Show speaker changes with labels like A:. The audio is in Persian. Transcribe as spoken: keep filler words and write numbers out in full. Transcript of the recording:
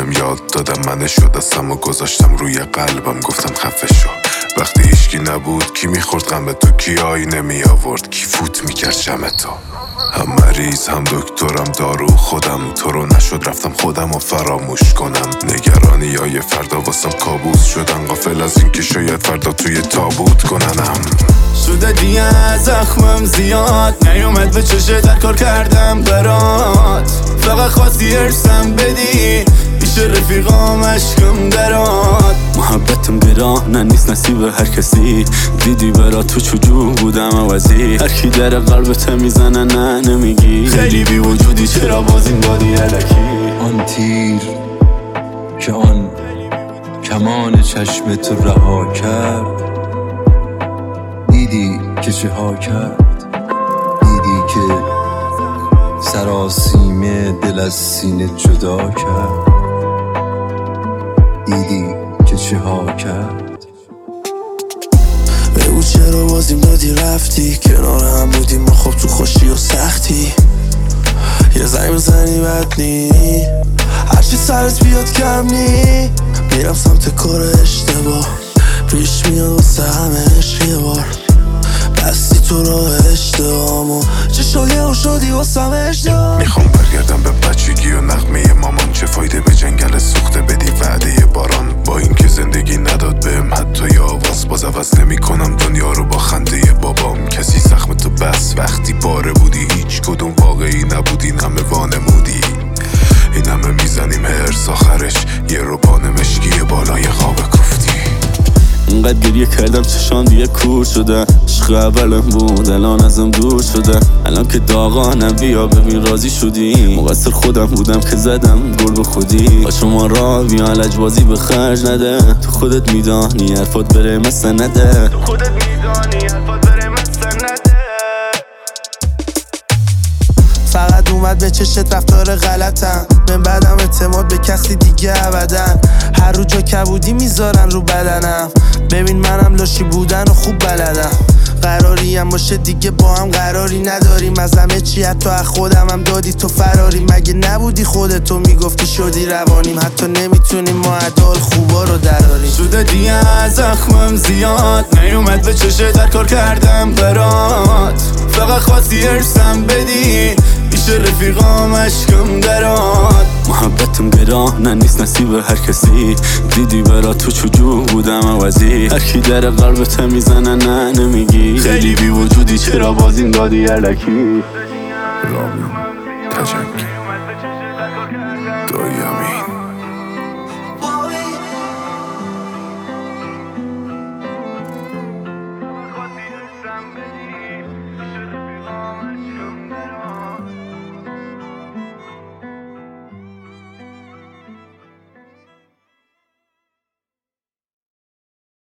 A: بهم یاد دادم منه شد دستم و گذاشتم روی قلبم گفتم خفه شو. وقتی هیچکی نبود کی میخورد غم به تو، کی آینه می آورد، کی فوت میکرد شم تو. هم مریض هم دکترم دارو خودم، تو رو نشد رفتم خودم و فراموش کنم. نگرانی های فردا واسم کابوس شدن، غافل از این که شاید فردا توی تابوت کننم.
B: شده دیگه زخمم زیاد نیومد به چشه در کار کردم برات، فقط خواستی ارسم بدی پیش رفیقام عشقم درات. محبتم گرانه نیست نصیب هر کسی، دیدی برا تو چجور بودم عوضی. هر کی در قلبت میزنه نه نمیگی، خیلی بی وجودی چرا باز این دادی الکی.
C: آن تیر که آن کمان چشم تو رها کرد، دیدی که چه ها کرد، دیدی که سراسیمه دل از سینه جدا کرد، دیدی که چه ها کرد.
D: بگو چرا بازیم دادی رفتی، کنار هم بودیم ما خب تو خوشی و سختی. یه زنگ بزنی بد نی، هرچی سرت بیاد کم نی. میرم سمت کار اشتباه، پیش میاد واسه همه عشق یه بار. بستی تو راه اشتباهمو چه شدی و شدی واسه اشتباه.
A: میخوام برگردم به بچگی و نغمه مامان، چه فایده به جنگل سوخته بدی وعده باران. با اینکه زندگی نداد بهم حتی یه آواز، باز عوض نمی کنم دنیا رو با خنده بابام. کسی زخم تو بس وقتی پاره بودی، هیچ کدوم واقعی نبودی، این همه وانمودی. این همه میزنیم هرس آخرش یه روبان مشکی بالای خواب کوفتی.
B: اینقدر گریه کردم چشان دیگه کور شده، عشق اولم بود الان ازم دور شده. الان که داغانم بیا ببین راضی شدی، مقصر خودم بودم که زدم گل به خودی. با شما را بیا لجبازی به خرج نده، تو خودت میدانی حرفات بره مثل نده، تو خودت میدانی حرفات بره مثل نده.
D: فقط اومد به چشت رفتار غلطم، من بعدم اعتماد به کسی دیگه ابدن. هر رو جا کبودی میذارن رو بدنم، ببین منم لاشی بودن و خوب بلدم. قراری هم باشه دیگه با هم قراری نداریم، از همه چی حتی از خودم هم دادی تو فراری. مگه نبودی خودتو میگفتی شدی روانیم، حتی نمیتونیم ما عدال خوبا رو دراریم.
B: شده دیگه زخمم زیاد نیومد به چشه در کار کردم برات، فقط خواستی ارسم بدی پیش رفیقام عشقم درات. محبتم گرانه نیست نصیب هر کسی، دیدی برا تو چجور بودم عوضی. هر کی در قلبت میزنه نه نمیگی، خیلی بی وجودی چرا باز این دادی الکی.
A: رامین تجنگی دایی امین.